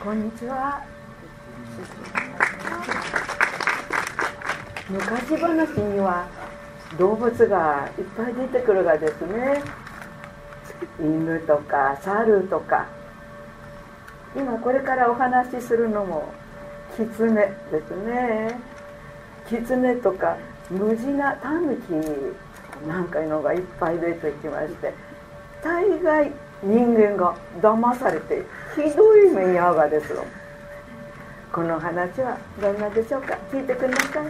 こんにちは。昔話には動物がいっぱい出てくるがですね、犬とか猿とか、今これからお話しするのもキツネですね。キツネとかムジナタヌキなんかいうのがいっぱい出てきまして、大概人間が騙されてひどい目に遭うがですよ。この話はどんなでしょうか。聞いてください。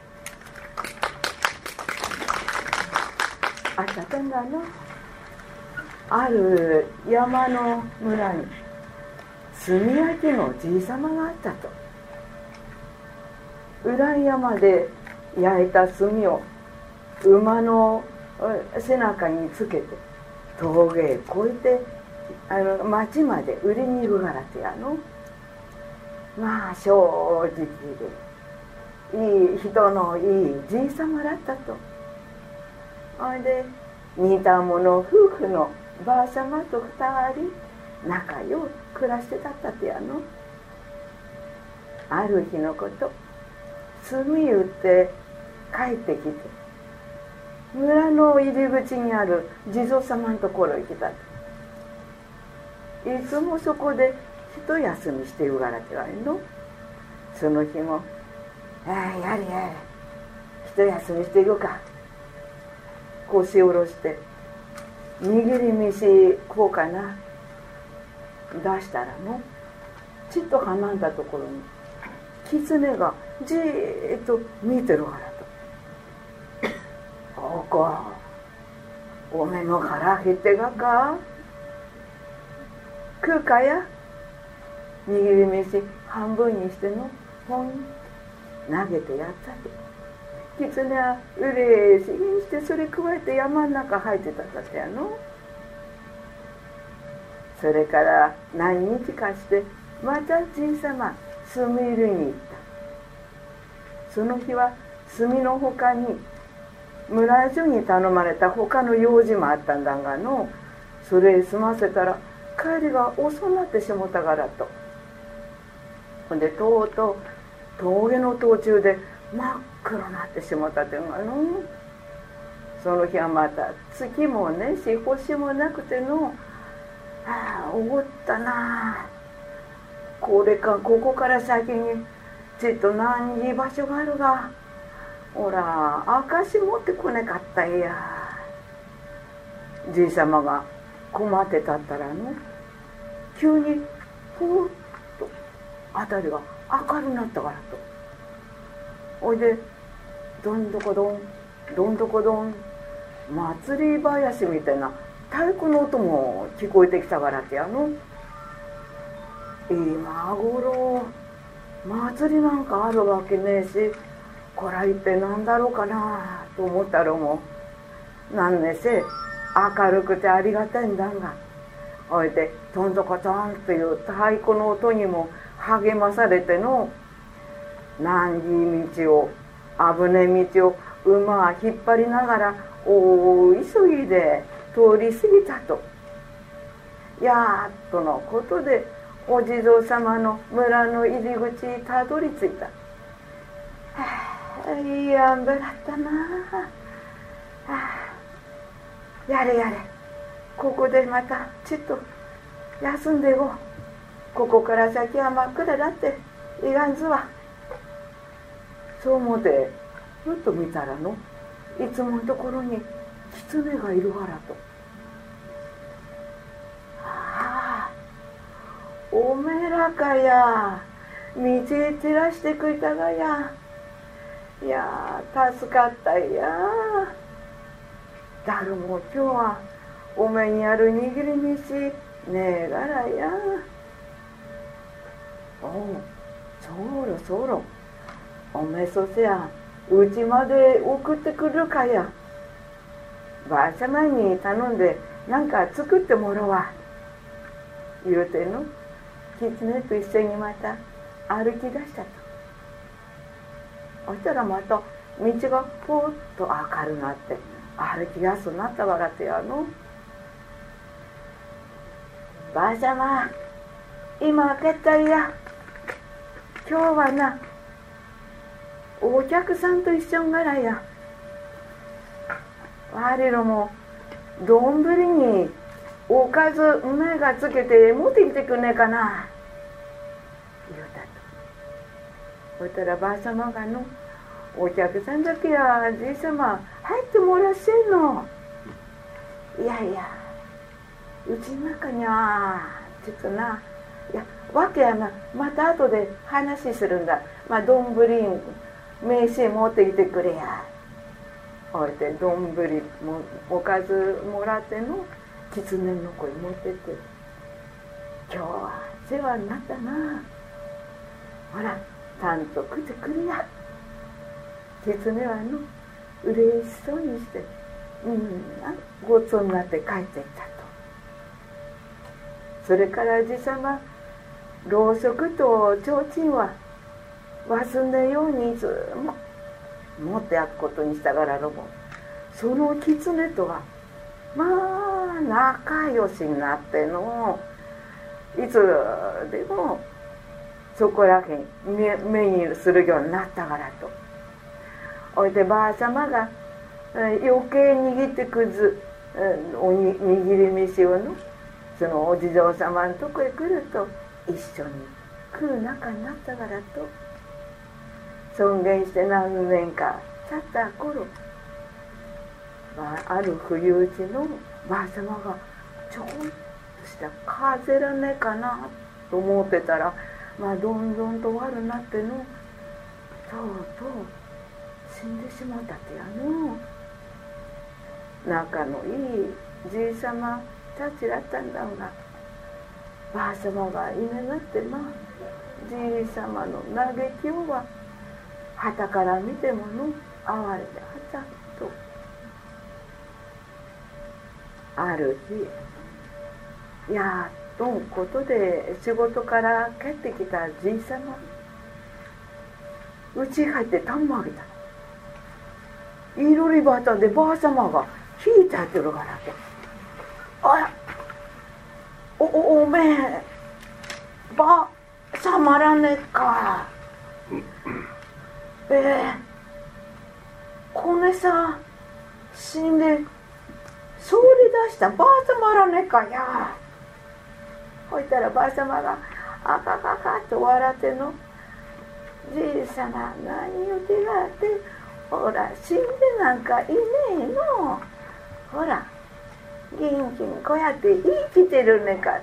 赤天がのある山の村に炭焼きのじいさまがあったと。裏山で焼いた炭を馬の背中につけて峠へ越えて町まで売りに行くからってやの。まあ正直でいい人のいいじいさまだったと。それで似た者夫婦のばあさまと2人仲良く暮らしてたってやの。ある日のこと、炭売って帰ってきて村の入り口にある地蔵様のところへ来たと。いつもそこで一休みしているからってわいの。その日もやれ一休みしているか。腰下ろして握り飯こうかな出したらの、ちっと離れたところに狐がじーっと見てるからと。おこおめの腹減ってがか食うかや。握り飯半分にしてのポン投げてやったと。狐はうれしげにしてそれくわえて山の中入ってたんだってやの。それから何日かしてまたじいさま炭入れに行った。その日は炭のほかに村中に頼まれた他の用事もあったんだがの、それへ済ませたら帰りが遅くなってしもたからと。ほんでとうとう峠の途中で真っ黒になってしもたっていうのがの。その日はまた月もねし星もなくての、おごったな。ここから先にちっと何居場所があるが、ほら証持ってこねかったんや。じいさまが困ってたったらの、急にふーっと辺りが明るくなったからと。おいでどんどこどんどんどこどん祭り囃子みたいな太鼓の音も聞こえてきたからってやの。今頃祭りなんかあるわけねえし、こら一体何だろうかなと思ったらもうなんねせ明るくてありがたいんだが、おいでトントコトンという太鼓の音にも励まされての、難儀道を危ねえ道を馬は引っ張りながら大急ぎで通り過ぎたと。やっとのことでお地蔵様の村の入り口にたどり着いた。いいあんべだったな。やれここでまたちっと休んでご。ここから先は真っ暗だっていがんずわ。そう思ってふっと見たらの、いつものところに狐がいるわらと。おめらかや道へ照らしてくれたがや。いや助かったや。だるも今日はおめにある握り飯ねえがらや。そろおめそせやうちまで送ってくるかや。ばあさまに頼んでなんか作ってもらうわ言うての、狐と一緒にまた歩き出したと。そしたらまた道がぽーっと明るくなって歩きやすくなったわらってやの。ばあさま今開けたや、今日はなお客さんと一緒んがらや、我らも丼におかず梅がつけて持ってきてくんねえかな言うたと。そしたらばあさまがの、お客さんだけやじいさま入ってもらっせんの。いやいや、うちの中にはちょっとな、いやわけやな、また後で話するんだ。まあ丼名刺持ってきてくれや。おいて丼もおかずもらっての狐の声持ってって、今日は世話になったな、ほらちゃんと食ってくるや。狐はの嬉しそうにしてみんなごちそうになって帰っていったと。それからじさま、ろうそくと提灯は忘んでようにいつも持ってやくことにしたからろも、その狐とはまあ仲良しになっての、いつでもそこらへん目にするようになったからと。おいでばあさまが余計握ってくずおに握り飯をの、そのお地蔵様のとこへ来ると一緒に食う仲になったからと。尊厳して何年か経った頃、ある冬打ちのばあさまがちょっとした風邪らねえかなと思ってたら、まあどんどんと悪なっての、とうとう死んでしまったってやの。仲のいいじいさまたちだったんだが、ばあさまがいななって、まあじいさまの嘆きをははたから見てもの哀れではたと。ある日、やっとんことで仕事から帰ってきたじいさま、うち入ってたんまげた。いろりばたでばあさまが引いてやってるからって、あら、おめえばあさまらねえか。こねさ死んでそり出したばあさまらねえかや。ほいたらばあさまがあかかかと笑っての、じいさま何言うてがあって、ほら死んでなんかいねえの、ほら元気にこうやって生きてるねかって、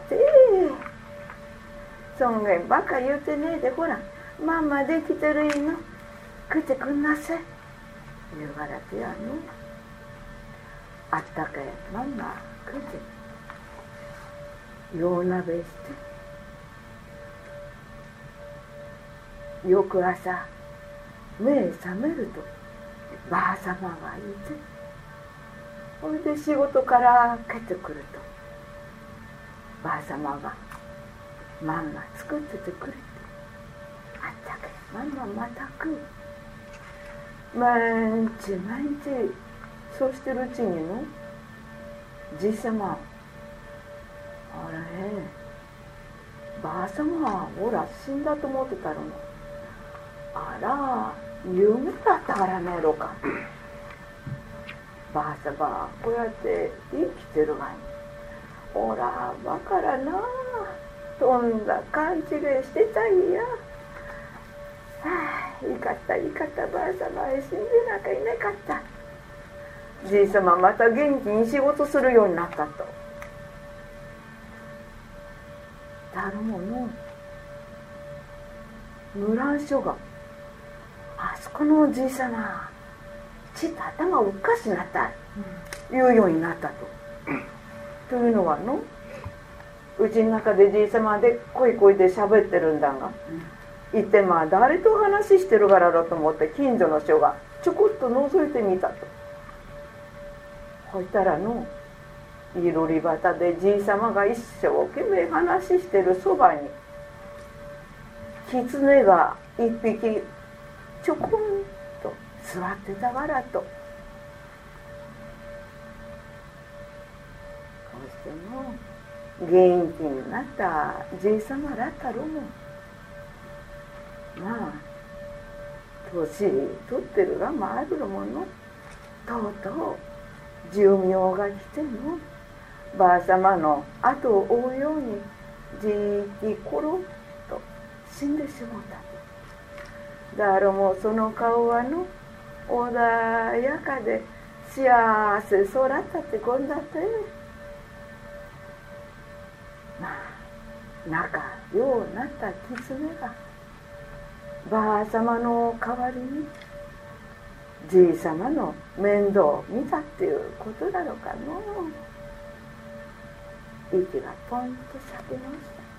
そんげんばっか言うてねえで、ほらまんまできてるいの、食ってくんなさい言うからてやの。あったかいまんま食ってよう鍋して、翌朝目覚めるとばあさまがいて、それで仕事から帰ってくるとばあさまがまんま作っててくれて、あったかいまんままた食う。毎日毎日そうしてるうちにの、じいさま、あればあさまはほら死んだと思ってたの、あら夢だったからねえろか。ばあさまこうやって生きてるわに、ほらバカらな、とんだ勘違いしてたいや。はあ、いかったいかった、ばあさまは死んでなんかいなかった。じいさままた元気に仕事するようになったと。だろもの村所が、あそこのじいさまちっと頭おかしなった言うようになったと。というのはの、うちの中でじいさまで声で喋ってるんだが、言ってまあ誰と話してるからだと思って近所の人がちょこっと覗いてみたと。ほいたらの、いろり端でじいさまが一生懸命話してるそばに狐が一匹ちょこんと座ってたからと。こうしての元気になったじいさまだったろも、まあ年取ってるがもあるもの、とうとう寿命が来てもばあさまの後を追うようにじーっとコロッと死んでしもうた。だろもその顔はの穏やかで幸せそうだったってこんだって、まあ仲ようなった狐がばあさまの代わりにじいさまの面倒を見たっていうことだろうかの。息がポンと咲きました。